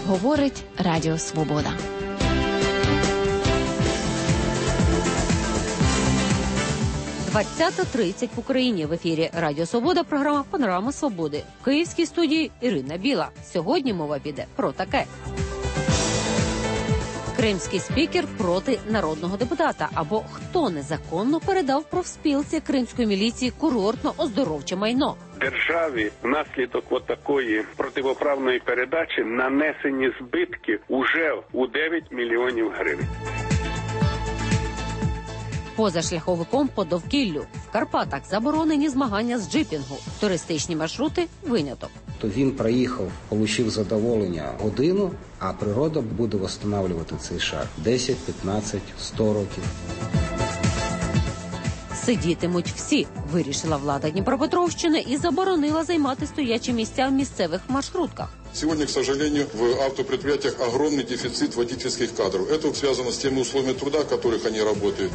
Говорить Радіо Свобода. – 20:30 в Україні. В ефірі Радіо Свобода, програма «Панорама Свободи». В київській студії Ірина Біла. Сьогодні мова піде про таке. Кримський спікер проти народного депутата. Або хто незаконно передав профспілці кримської міліції курортно-оздоровче майно. Державі внаслідок такої противоправної передачі нанесені збитки уже у 9 мільйонів гривень. Позашляховиком по довкіллю. В Карпатах заборонені змагання з джипінгу. Туристичні маршрути – виняток. То він проїхав, отримав задоволення годину, а природа буде відновлювати цей шар 10, 15, 100 років. Сидітимуть всі, вирішила влада Дніпропетровщини і заборонила займати стоячі місця в місцевих маршрутках. Сегодня, к сожалению, в автопредприятиях огромный дефицит водительских кадров. Это связано с теми условиями труда, в которых они работают.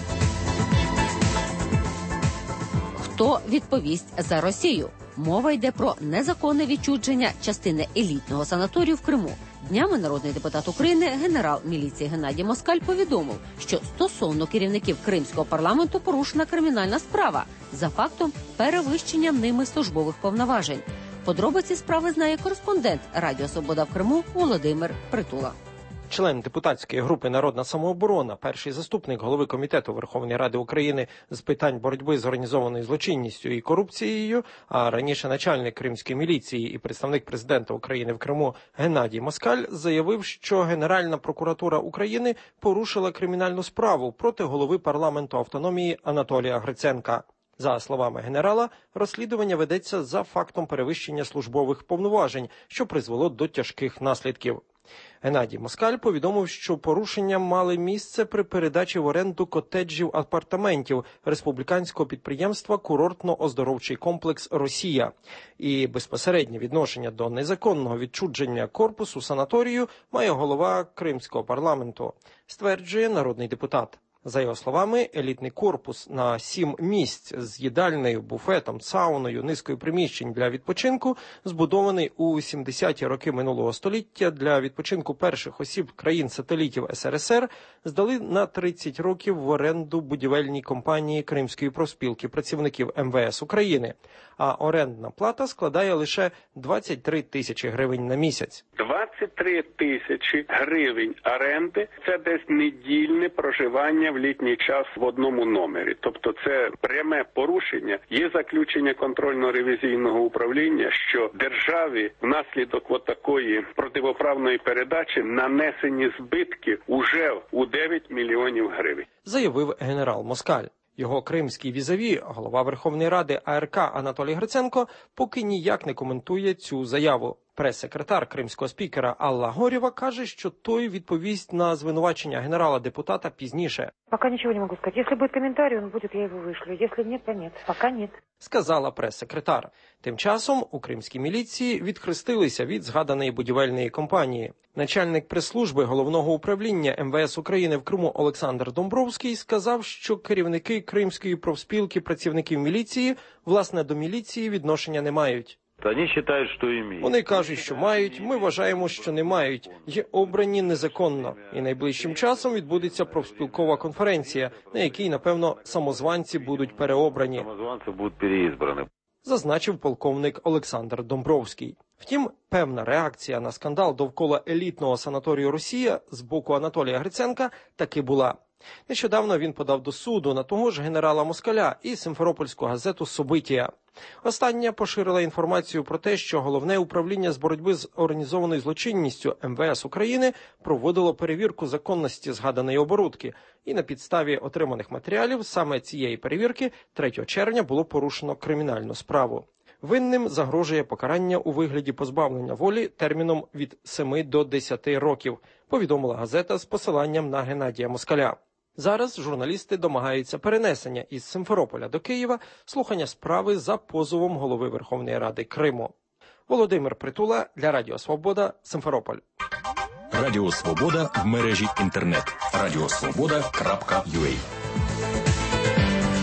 Хто відповість за Росію? Мова йде про незаконне відчуження частини елітного санаторію в Криму. Днями народний депутат України, генерал міліції Геннадій Москаль повідомив, що стосовно керівників Кримського парламенту порушена кримінальна справа за фактом перевищення ними службових повноважень. Подробиці справи знає кореспондент Радіо Свобода в Криму Володимир Притула. Член депутатської групи «Народна самооборона», перший заступник голови Комітету Верховної Ради України з питань боротьби з організованою злочинністю і корупцією, а раніше начальник Кримської міліції і представник президента України в Криму Геннадій Москаль заявив, що Генеральна прокуратура України порушила кримінальну справу проти голови парламенту автономії Анатолія Гриценка. За словами генерала, розслідування ведеться за фактом перевищення службових повноважень, що призвело до тяжких наслідків. Геннадій Москаль повідомив, що порушення мали місце при передачі в оренду котеджів-апартаментів республіканського підприємства «Курортно-оздоровчий комплекс Росія». І безпосереднє відношення до незаконного відчуження корпусу санаторію має голова Кримського парламенту, стверджує народний депутат. За його словами, елітний корпус на 7 місць з їдальнею, буфетом, сауною, низкою приміщень для відпочинку, збудований у 70-ті роки минулого століття для відпочинку перших осіб країн-сателітів СРСР, здали на 30 років в оренду будівельній компанії Кримської профспілки працівників МВС України, а орендна плата складає лише 23 тисячі гривень на місяць. 23 тисячі гривень оренди – це десь недільне проживання в літній час в одному номері. Тобто це пряме порушення. Є заключення контрольно-ревізійного управління, що державі внаслідок такої противоправної передачі нанесені збитки уже у 9 мільйонів гривень. Заявив генерал Москаль. Його кримський візаві, голова Верховної Ради АРК Анатолій Гриценко, поки ніяк не коментує цю заяву. Прес-секретар кримського спікера Алла Горєва каже, що той відповість на звинувачення генерала-депутата пізніше. Пока нічого не можу сказати. Якщо буде коментар, він буде, я його вишлю. Якщо ні, то ні. Поки ні. Сказала прес-секретар. Тим часом у кримській міліції відхрестилися від згаданої будівельної компанії. Начальник прес-служби Головного управління МВС України в Криму Олександр Домбровський сказав, що керівники Кримської профспілки працівників міліції, власне, до міліції відношення не мають. Вони кажуть, що мають, ми вважаємо, що не мають, є обрані незаконно. І найближчим часом відбудеться профспілкова конференція, на якій, напевно, самозванці будуть переобрані. Зазначив полковник Олександр Домбровський. Втім, певна реакція на скандал довкола елітного санаторію «Росія» з боку Анатолія Гриценка таки була. Нещодавно він подав до суду на того ж генерала Москаля і симферопольську газету «Собитія». Остання поширила інформацію про те, що Головне управління з боротьби з організованою злочинністю МВС України проводило перевірку законності згаданої оборудки. І на підставі отриманих матеріалів саме цієї перевірки 3 червня було порушено кримінальну справу. Винним загрожує покарання у вигляді позбавлення волі терміном від 7 до 10 років, повідомила газета з посиланням на Геннадія Москаля. Зараз журналісти домагаються перенесення із Симферополя до Києва слухання справи за позовом голови Верховної Ради Криму. Володимир Притула для Радіо Свобода, Симферополь. Радіо Свобода в мережі інтернет. Радіосвобода.ua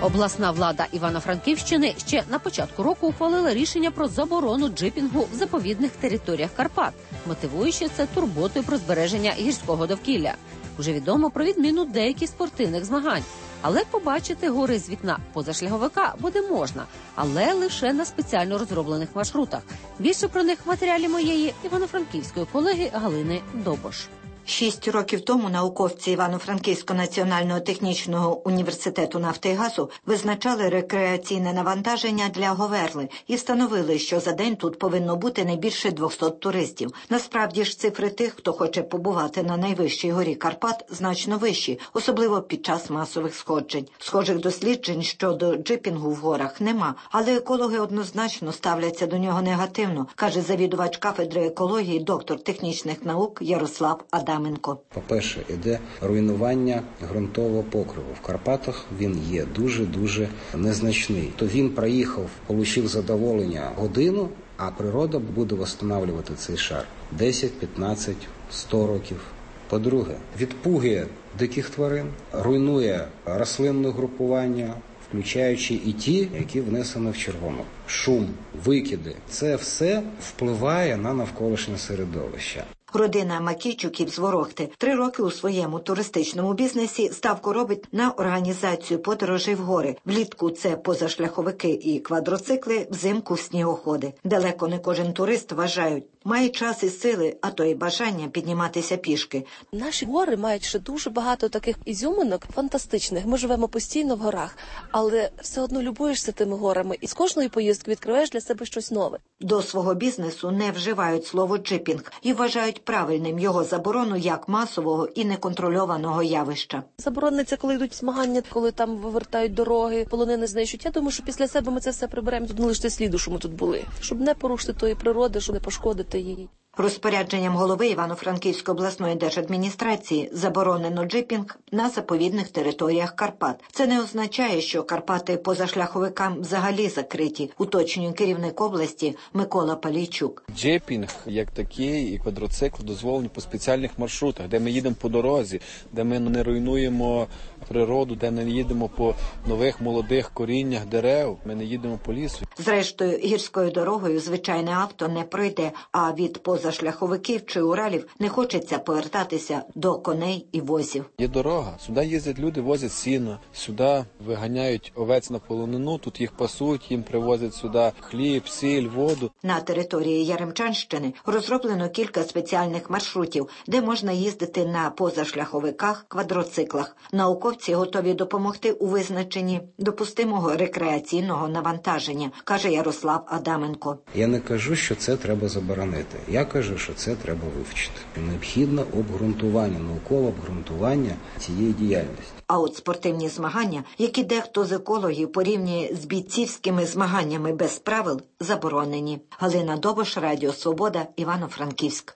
Обласна влада Івано-Франківщини ще на початку року ухвалила рішення про заборону джипінгу в заповідних територіях Карпат, мотивуючи це турботою про збереження гірського довкілля. Уже відомо про відміну деяких спортивних змагань. Але побачити гори з вікна позашляховика буде можна, але лише на спеціально розроблених маршрутах. Більше про них в матеріалі моєї івано-франківської колеги Галини Добош. 6 років тому науковці Івано-Франківського національного технічного університету нафти і газу визначали рекреаційне навантаження для Говерли і встановили, що за день тут повинно бути не більше 200 туристів. Насправді ж цифри тих, хто хоче побувати на найвищій горі Карпат, значно вищі, особливо під час масових сходжень. Схожих досліджень щодо джипінгу в горах нема, але екологи однозначно ставляться до нього негативно, каже завідувач кафедри екології, доктор технічних наук Ярослав Адаменко. По-перше, іде руйнування ґрунтового покриву. В Карпатах він є дуже-дуже незначний. То він проїхав, отримав задоволення годину, а природа буде відновлювати цей шар 10, 15, 100 років. По-друге, відпугує диких тварин, руйнує рослинне групування, включаючи і ті, які внесені в червону. Шум, викиди – це все впливає на навколишнє середовище. Родина Макійчуків з Ворохти 3 роки у своєму туристичному бізнесі ставку робить на організацію подорожей в гори. Влітку це позашляховики і квадроцикли, взимку снігоходи. Далеко не кожен турист, вважають, має час і сили, а то й бажання підніматися пішки. Наші гори мають ще дуже багато таких ізюминок фантастичних. Ми живемо постійно в горах, але все одно любуєшся тими горами і з кожної поїздки відкриваєш для себе щось нове. До свого бізнесу не вживають слово «джипінг» і вважають правильним його заборону як масового і неконтрольованого явища. Заборониться, коли йдуть змагання, коли там вивертають дороги, полонини знищують. Я думаю, що після себе ми це все приберемо. Тут не лише сліду, що ми тут були. Щоб не порушити тої природи, щоб не пошкодити її. Розпорядженням голови Івано-Франківської обласної держадміністрації заборонено джипінг на заповідних територіях Карпат. Це не означає, що Карпати позашляховикам взагалі закриті, уточнює керівник області Микола Палійчук. Джипінг як такий і квадроцикл дозволені по спеціальних маршрутах, де ми їдемо по дорозі, де ми не руйнуємо природу, де не їдемо по нових молодих коріннях дерев, ми не їдемо по лісу. Зрештою, гірською дорогою звичайне авто не пройде, а від позашляховиків чи Уралів не хочеться повертатися до коней і возів. Є дорога, сюди їздять люди, возять сіно, сюди виганяють овець на полонину, тут їх пасуть, їм привозять сюди хліб, сіль, воду. На території Яремчанщини розроблено кілька спеціальних маршрутів, де можна їздити на позашляховиках, квадроциклах. Науковці готові допомогти у визначенні допустимого рекреаційного навантаження, каже Ярослав Адаменко. Я не кажу, що це треба заборонити. Я кажу, що це треба вивчити. Необхідно обґрунтування, наукове обґрунтування цієї діяльності. А от спортивні змагання, які дехто з екологів порівнює з бійцівськими змаганнями без правил, заборонені. Галина Добош, Радіо Свобода, Івано-Франківськ.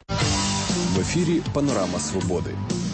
В ефірі «Панорама Свободи».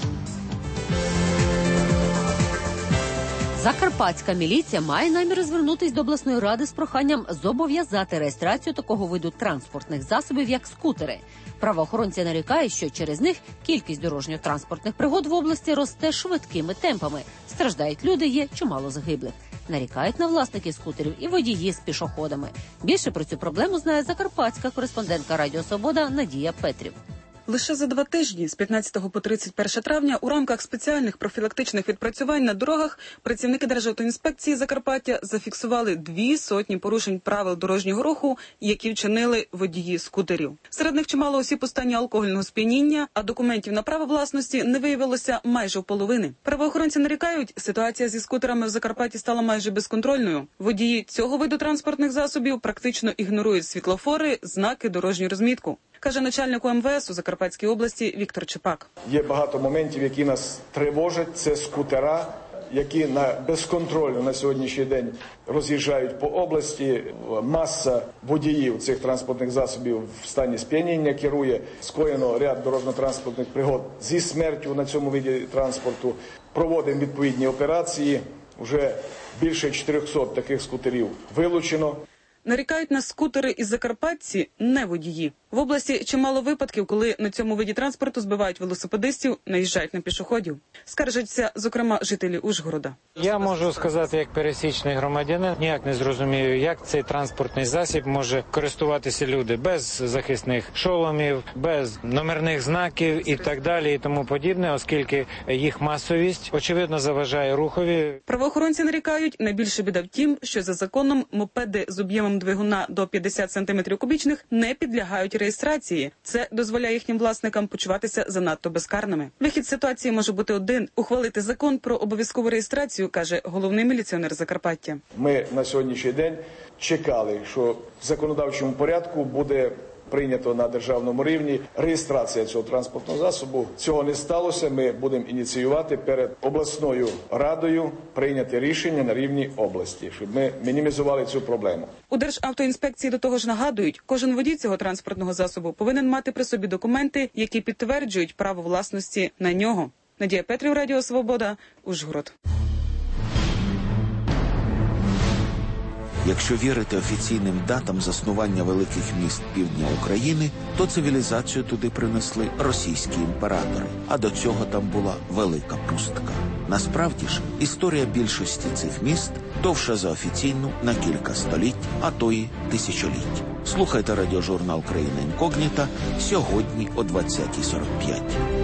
Закарпатська міліція має намір звернутися до обласної ради з проханням зобов'язати реєстрацію такого виду транспортних засобів, як скутери. Правоохоронці нарікають, що через них кількість дорожньо-транспортних пригод в області росте швидкими темпами. Страждають люди, є чимало загиблих. Нарікають на власників скутерів і водії з пішоходами. Більше про цю проблему знає закарпатська кореспондентка Радіо Свобода Надія Петрів. Лише за 2 тижні, з 15 по 31 травня, у рамках спеціальних профілактичних відпрацювань на дорогах працівники Державтоінспекції Закарпаття зафіксували 200 порушень правил дорожнього руху, які вчинили водії скутерів. Серед них чимало осіб у стані алкогольного сп'яніння, а документів на право власності не виявилося майже в половини. Правоохоронці нарікають, ситуація зі скутерами в Закарпатті стала майже безконтрольною. Водії цього виду транспортних засобів практично ігнорують світлофори, знаки, дорожню розмітку, каже начальник МВС у Закарпатській області Віктор Чепак. Є багато моментів, які нас тривожать. Це скутера, які безконтрольно на сьогоднішній день роз'їжджають по області. Маса водіїв цих транспортних засобів в стані сп'яніння керує. Скоєно ряд дорожньо-транспортних пригод зі смертю на цьому виді транспорту. Проводимо відповідні операції. Вже більше 400 таких скутерів вилучено. Нарікають на скутери із закарпатці не водії. В області чимало випадків, коли на цьому виді транспорту збивають велосипедистів, наїжджають на пішоходів. Скаржаться, зокрема, жителі Ужгорода. Я можу сказати, як пересічний громадянин, ніяк не зрозумію, як цей транспортний засіб може користуватися люди без захисних шоломів, без номерних знаків і так далі, і тому подібне, оскільки їх масовість, очевидно, заважає рухові. Правоохоронці нарікають, найбільша біда в тім, що за законом мопеди з об'ємом двигуна до 50 см кубічних не підлягають реєстрації. Це дозволяє їхнім власникам почуватися занадто безкарними. Вихід з ситуації може бути один – ухвалити закон про обов'язкову реєстрацію, каже головний міліціонер Закарпаття. Ми на сьогоднішній день чекали, що в законодавчому порядку буде прийнято на державному рівні реєстрація цього транспортного засобу. Цього не сталося. Ми будемо ініціювати перед обласною радою прийняти рішення на рівні області, щоб ми мінімізували цю проблему. У Державтоінспекції до того ж нагадують, кожен водій цього транспортного засобу повинен мати при собі документи, які підтверджують право власності на нього. Надія Петрів, Радіо Свобода, Ужгород. Якщо вірити офіційним датам заснування великих міст півдня України, то цивілізацію туди принесли російські імператори, а до цього там була велика пустка. Насправді ж, історія більшості цих міст довша за офіційну на кілька століть, а то й тисячоліть. Слухайте радіожурнал «Країна інкогніта» сьогодні о 20:45.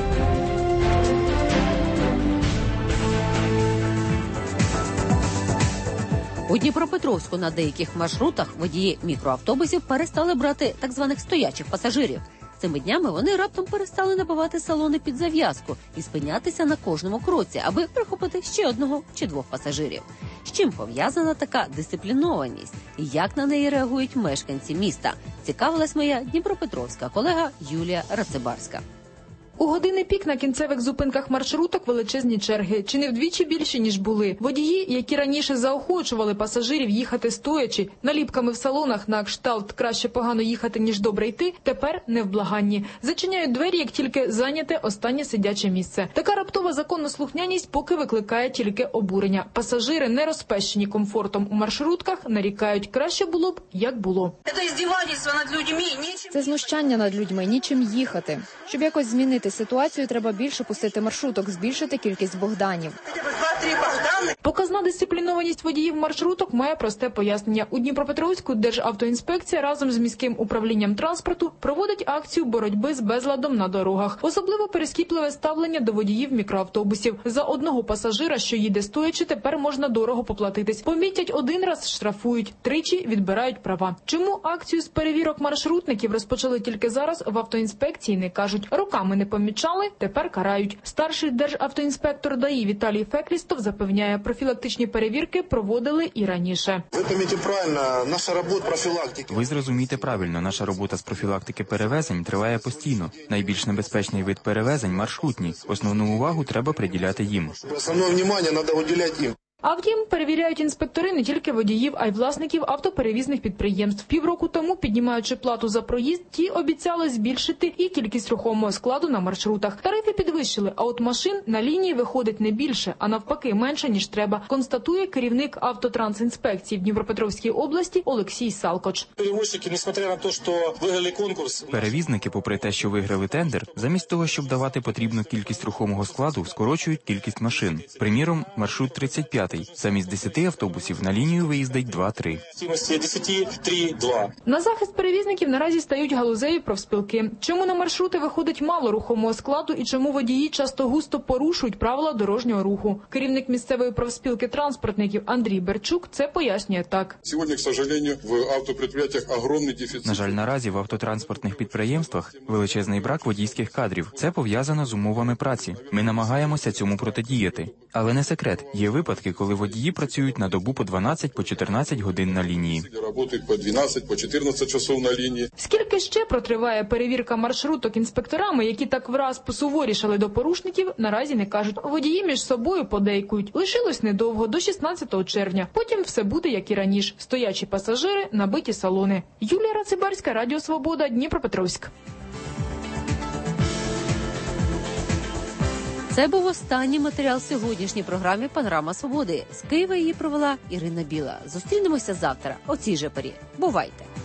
У Дніпропетровську на деяких маршрутах водії мікроавтобусів перестали брати так званих стоячих пасажирів. Цими днями вони раптом перестали набивати салони під зав'язку і спинятися на кожному кроці, аби прихопити ще одного чи двох пасажирів. З чим пов'язана така дисциплінованість? І як на неї реагують мешканці міста? Цікавилась моя дніпропетровська колега Юлія Рацибарська. У години пік на кінцевих зупинках маршруток величезні черги, чи не вдвічі більші, ніж були. Водії, які раніше заохочували пасажирів їхати стоячи, наліпками в салонах на кшталт «краще погано їхати, ніж добре йти», тепер невблаганні. Зачиняють двері, як тільки зайняте останнє сидяче місце. Така раптова законослухняність поки викликає тільки обурення. Пасажири, не розпещені комфортом у маршрутках, нарікають, краще було б, як було. Це знущання над людьми, нічим їхати. Щоб якось змінити ситуацію, треба більше пустити маршруток, збільшити кількість Богданів. Показна дисциплінованість водіїв маршруток має просте пояснення. У Дніпропетровську Державтоінспекція разом з міським управлінням транспорту проводить акцію боротьби з безладом на дорогах. Особливо перескіпливе ставлення до водіїв мікроавтобусів. За одного пасажира, що їде стоячи, тепер можна дорого поплатитись. Помітять один раз – штрафують, тричі відбирають права. Чому акцію з перевірок маршрутників розпочали тільки зараз, в автоінспекції не кажуть. Роками не помічали, тепер карають. Старший державтоінспектор ДАІ Віталій Феклістов запевняє, профілактичні перевірки проводили і раніше. Ви зрозумієте правильно, наша робота з профілактики перевезень триває постійно. Найбільш небезпечний вид перевезень – маршрутні. Основну увагу треба приділяти їм. А втім, перевіряють інспектори не тільки водіїв, а й власників автоперевізних підприємств. Півроку тому, піднімаючи плату за проїзд, ті обіцяли збільшити і кількість рухомого складу на маршрутах. Тарифи підвищили, а от машин на лінії виходить не більше, а навпаки менше, ніж треба, констатує керівник автотрансінспекції в Дніпропетровській області Олексій Салкоч. Перевізники, попри те, що виграли тендер, замість того, щоб давати потрібну кількість рухомого складу, скорочують кількість машин. Приміром, маршрут 35. Замість 10 автобусів на лінію виїздить 2-3. На захист перевізників наразі стають галузеві профспілки. Чому на маршрути виходить мало рухомого складу і чому водії часто густо порушують правила дорожнього руху? Керівник місцевої профспілки транспортників Андрій Берчук це пояснює так. На жаль, наразі в автотранспортних підприємствах величезний брак водійських кадрів. Це пов'язано з умовами праці. Ми намагаємося цьому протидіяти. Але не секрет, є випадки, коли водії працюють на добу по 12-14 годин на лінії. Скільки ще протриває перевірка маршруток інспекторами, які так враз посуворішали до порушників, наразі не кажуть. Водії між собою подейкують. Лишилось недовго, до 16 червня. Потім все буде, як і раніше. Стоячі пасажири, набиті салони. Юлія Рацибарська, Радіо Свобода, Дніпропетровськ. Це був останній матеріал сьогоднішній програмі «Панорама Свободи». З Києва її провела Ірина Біла. Зустрінемося завтра о цій же порі. Бувайте!